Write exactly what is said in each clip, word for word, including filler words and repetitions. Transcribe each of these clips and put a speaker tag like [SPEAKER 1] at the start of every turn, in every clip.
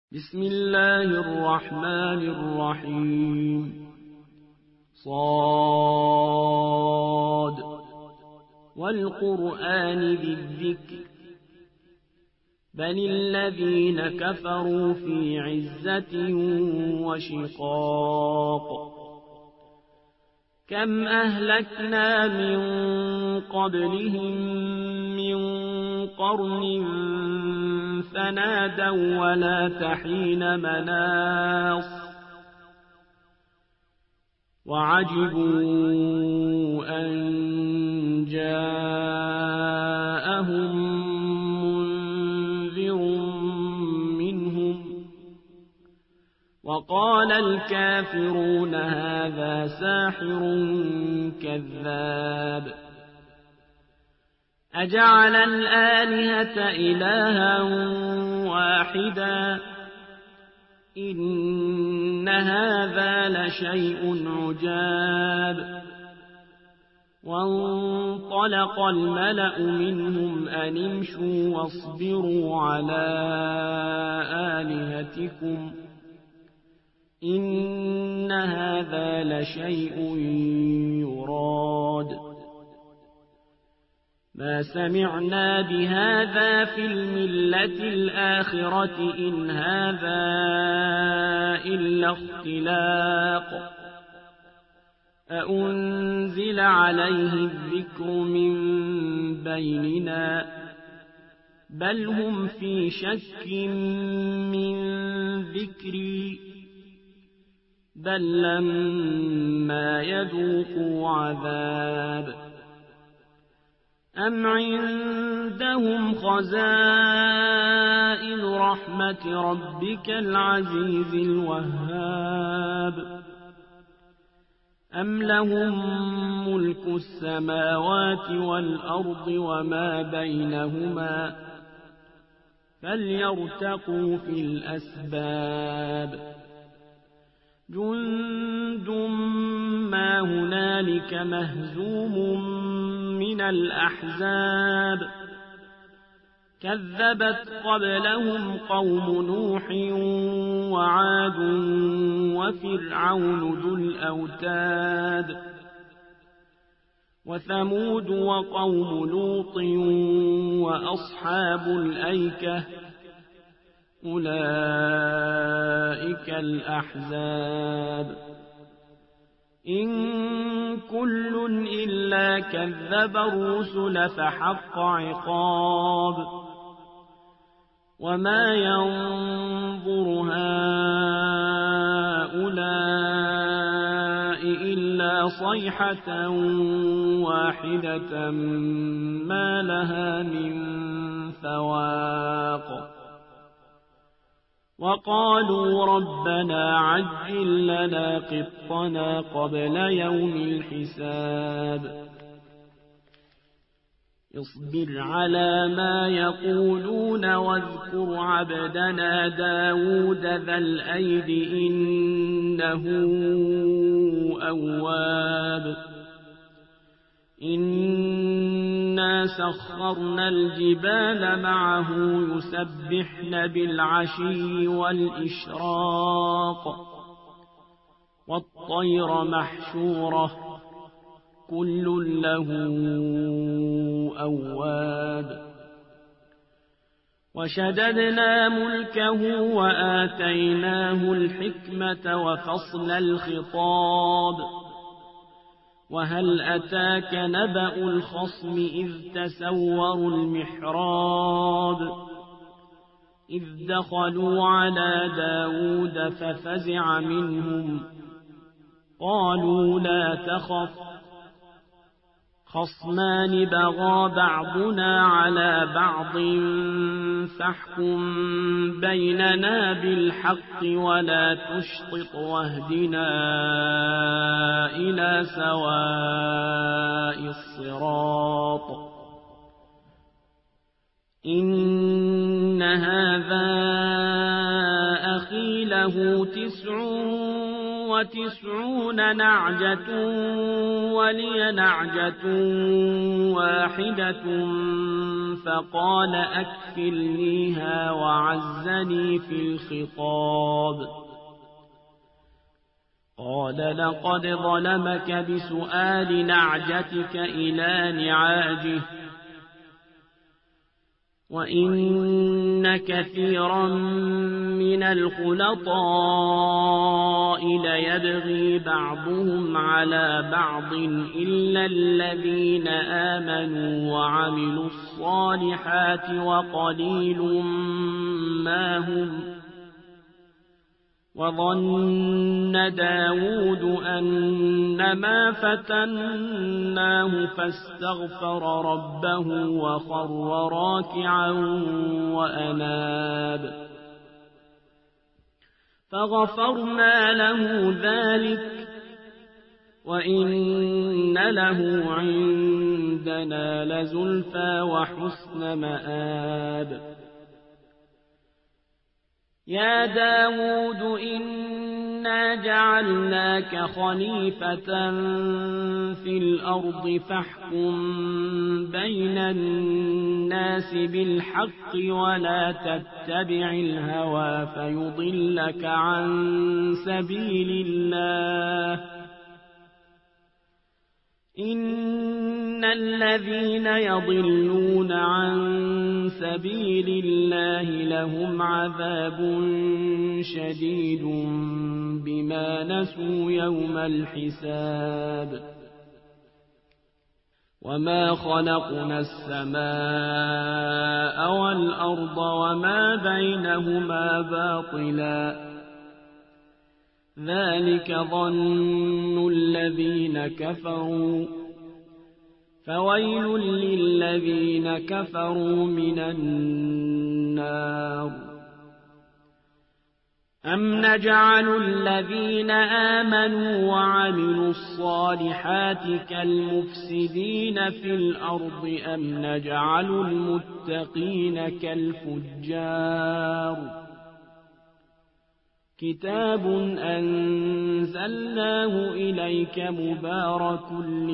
[SPEAKER 1] بسم الله الرحمن الرحيم. صاد والقرآن ذي الذكر بل الذين كفروا في عزة وشقاق كم أهلكنا من قبلهم من قرن فنادوا ولا تحين مناص وعجبوا أن جاءهم منذر منهم وقال الكافرون هذا ساحر كذاب أجعل الآلهة إلها واحدا إن هذا لشيء عجاب وانطلق الملأ منهم أن امشوا واصبروا على آلهتكم إن هذا لشيء يراد ما سمعنا بهذا في الملة الآخرة إن هذا إلا اختلاق أأنزل عليه الذكر من بيننا بل هم في شك من ذكري بل لما يذوقوا عذاب أم عندهم خزائن رحمة ربك العزيز الوهاب أم لهم ملك السماوات والأرض وما بينهما فليرتقوا في الأسباب جند ما هنالك مهزوم من الأحزاب كذبت قبلهم قوم نوح وعاد وفرعون ذو الأوتاد وثمود وقوم لوط وأصحاب الأيكة أولئك الأحزاب إن كل إلا كذب الرسل فحق عقاب وما ينظر هؤلاء إلا صيحة واحدة ما لها من فواق وقالوا ربنا عجل لنا قطنا قبل يوم الحساب اصبر على ما يقولون واذكر عبدنا داود ذا الأيد إنه أواب إنا سخرنا الجبال معه يسبحن بالعشي والإشراق والطير محشورة كل له أواب وشددنا ملكه وآتيناه الحكمة وفصل الخطاب وهل أتاك نبأ الخصم إذ تسوروا المحراب إذ دخلوا على داود ففزع منهم قالوا لا تخف خصمان بغى بعضنا على بعض فاحكم بيننا بالحق ولا تشطط واهدنا إلى سواء الصراط إن هذا أخي له تسع وتسعون نعجة ولي نعجة واحدة فقال أكفلنيها وعزني في الخطاب قال لقد ظلمك بسؤال نعجتك إلى نعاجه وإن كثيرا من الخلطاء ليبغي بعضهم على بعض إلا الذين آمنوا وعملوا الصالحات وقليل ما هم وظن داود أنما فتناه فاستغفر ربه وخر راكعا وأناب فغفرنا له ذلك وإن له عندنا لزلفى وحسن مآب يا داود إنا جعلناك خليفة في الأرض فاحكم بين الناس بالحق ولا تتبع الهوى فيضلك عن سبيل الله إن الذين يضلون عن سبيل الله لهم عذاب شديد بما نسوا يوم الحساب وما خلقنا السماء والأرض وما بينهما باطلا ذلك ظن الذين كفروا فويل للذين كفروا من النار أم نجعل الذين آمنوا وعملوا الصالحات كالمفسدين في الأرض أم نجعل المتقين كالفجار كتاب أنزلناه إليك مبارك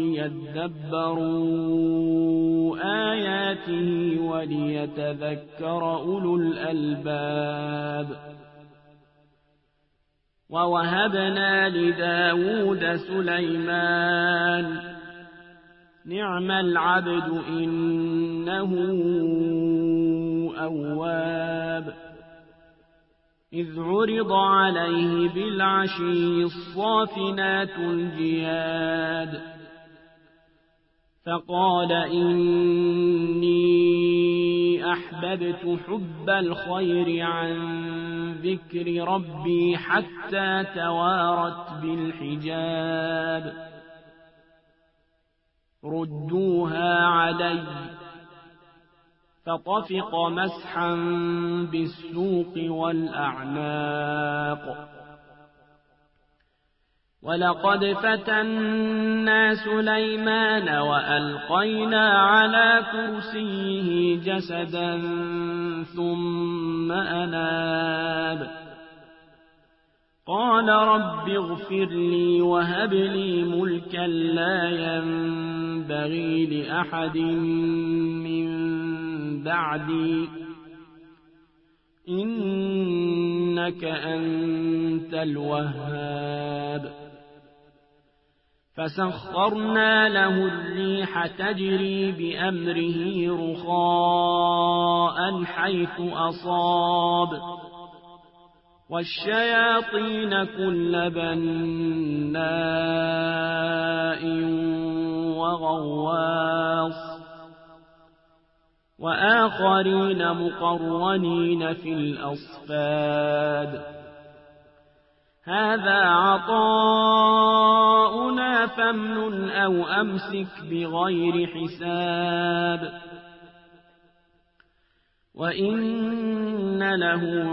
[SPEAKER 1] ليدبروا آياته وليتذكر أولو الألباب ووهبنا لداود سليمان نعم العبد إنه أواب إذ عرض عليه بالعشي الصافنات الجياد فقال إني أحببت حب الخير عن ذكر ربي حتى توارت بالحجاب ردوها علي فطفق مسحا بالسوق والأعناق ولقد فتنا سليمان وألقينا على كرسيه جسدا ثم أناب قال رب اغفر لي وهب لي ملكا لا ينبغي لأحد من بعدي إنك أنت الوهاب فسخرنا له الريح تجري بأمره رخاء حيث أصاب والشياطين كل بناء وغواص وآخرين مقرنين في الأصفاد هذا عطاؤنا فامنن أو أمسك بغير حساب وإن له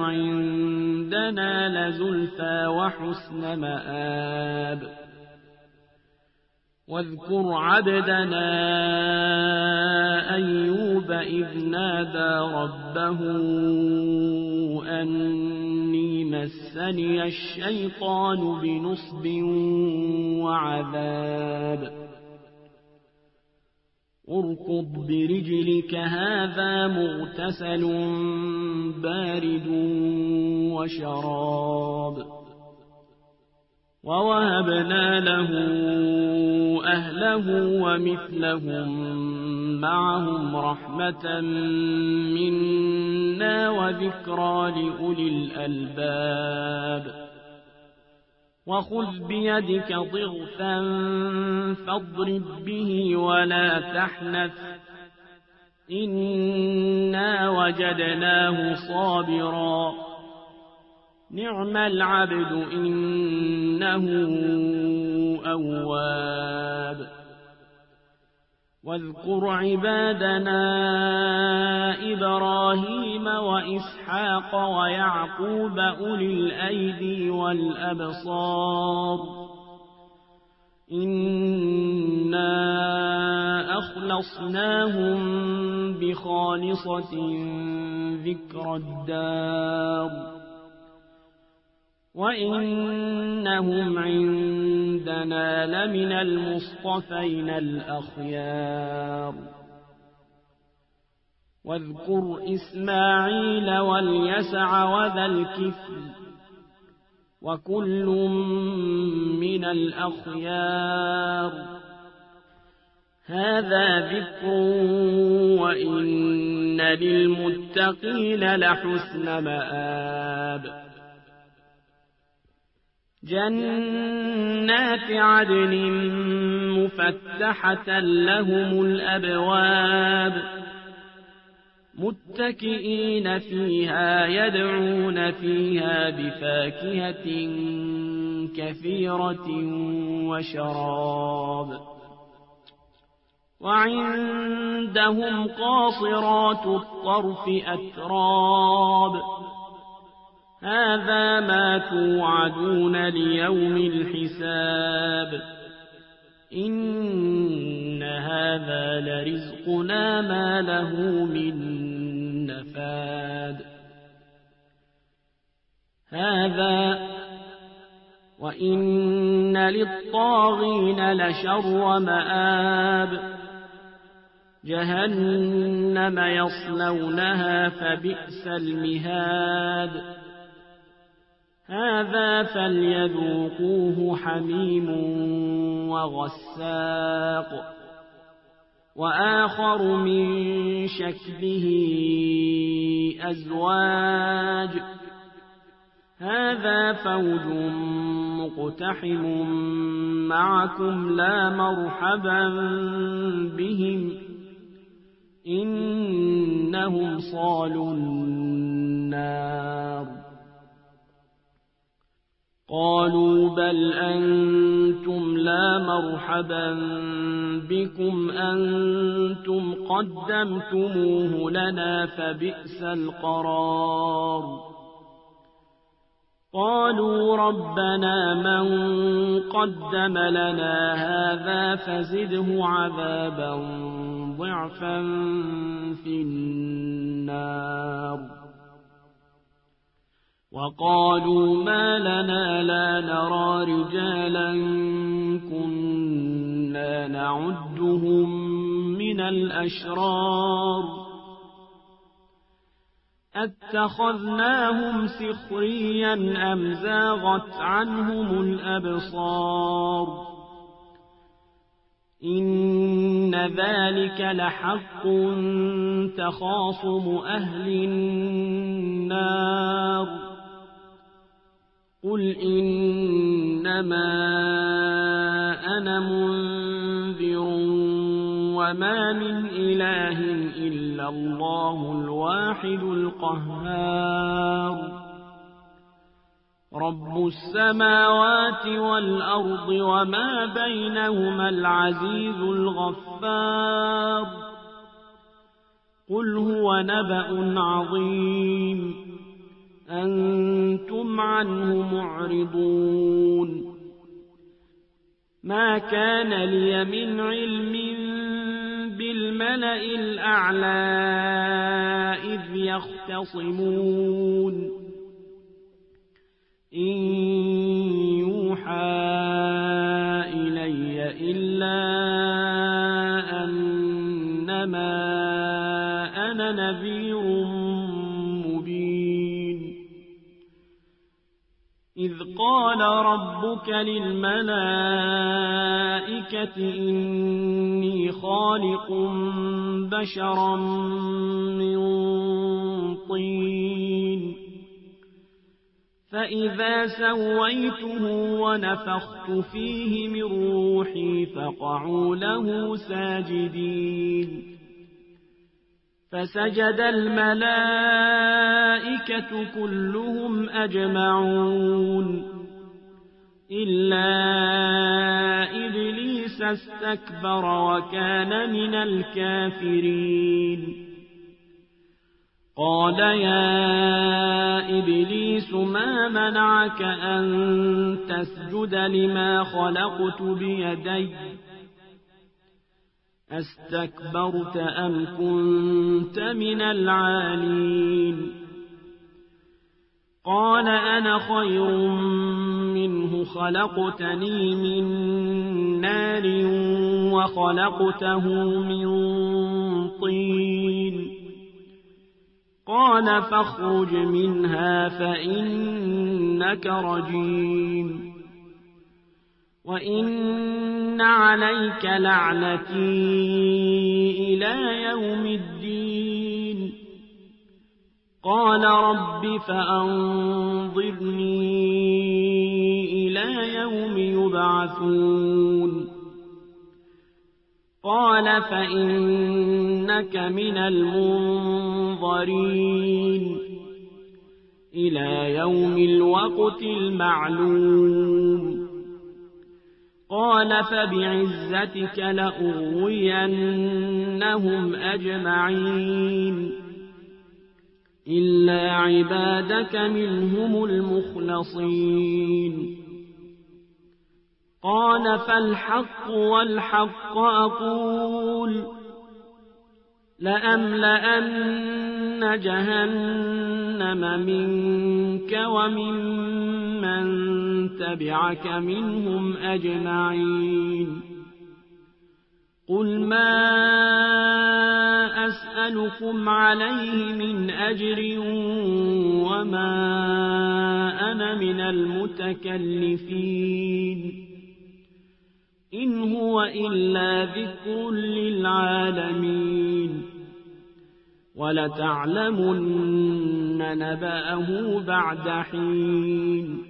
[SPEAKER 1] عندنا لزلفى وحسن مآب واذكر عبدنا أيوب إذ نادى ربه أني مسني الشيطان بنصب وعذاب اركض برجلك هذا مغتسل بارد وشراب ووهبنا له أهله ومثلهم معهم رحمة منا وذكرى لأولي الألباب وخذ بيدك ضغثا فاضرب به ولا تحنث إنا وجدناه صابرا نعم العبد إنه أواب واذكر عبادنا إبراهيم وإسحاق ويعقوب أولي الأيدي والأبصار إنا أخلصناهم بخالصة ذكر الدار وإنهم عندنا لمن المصطفين الأخيار واذكر إسماعيل واليسع وذا الكفل وكل من الأخيار هذا ذكر وإن للمتقين لحسن مآب جنات عدن مفتحة لهم الأبواب متكئين فيها يدعون فيها بفاكهة كثيرة وشراب وعندهم قاصرات الطرف أتراب هذا ما توعدون ليوم الحساب إن هذا لرزقنا ما له من نفاد هذا وإن للطاغين لشر مآب جهنم يصلونها فبئس المهاد هذا فليذوقوه حميم وغساق وآخر من شكله أزواج هذا فوج مقتحم معكم لا مرحبا بهم إنهم صالوا النار قالوا بل أنتم لا مرحبا بكم أنتم قدمتموه لنا فبئس القرار قالوا ربنا من قدم لنا هذا فزده عذابا ضعفا في النار وقالوا ما لنا لا نرى رجالا كنا نعدهم من الأشرار أتخذناهم سخريا أم زاغت عنهم الأبصار إن ذلك لحق تخاصم أهل النار قل إنما أنا منذر وما من إله إلا الله الواحد القهار رب السماوات والأرض وما بينهما العزيز الغفار قل هو نبأ عظيم أنتم عنه معرضون ما كان لي من علم بالملأ الأعلى إذ يختصمون إن يوحى إلي إلا أنما أنا نذير مبين إذ قال ربك للملائكة إني خالق بشرا من طين فإذا سويته ونفخت فيه من روحي فقعوا له ساجدين فسجد الملائكة كلهم أجمعون إلا إبليس استكبر وكان من الكافرين قال يا إبليس ما منعك أن تسجد لما خلقت بيدي أستكبرت أم كنت من العالين قال أنا خير منه خلقتني من نار وخلقته من طين قال فاخرج منها فإنك رجيم وإن عليك لعنتي إلى يوم الدين قال رب فأنظرني إلى يوم يبعثون قال فإنك من المنظرين إلى يوم الوقت المعلوم قال فبعزتك لأغوينهم أجمعين إلا عبادك منهم المخلصين قال فالحق والحق أقول لأملأن جهنم منك وممن تبعك منهم أجمعين قل ما أسألكم عليه من أجر وما أنا من المتكلفين إن هو إلا ذكر للعالمين ولتعلمن نبأه بعد حين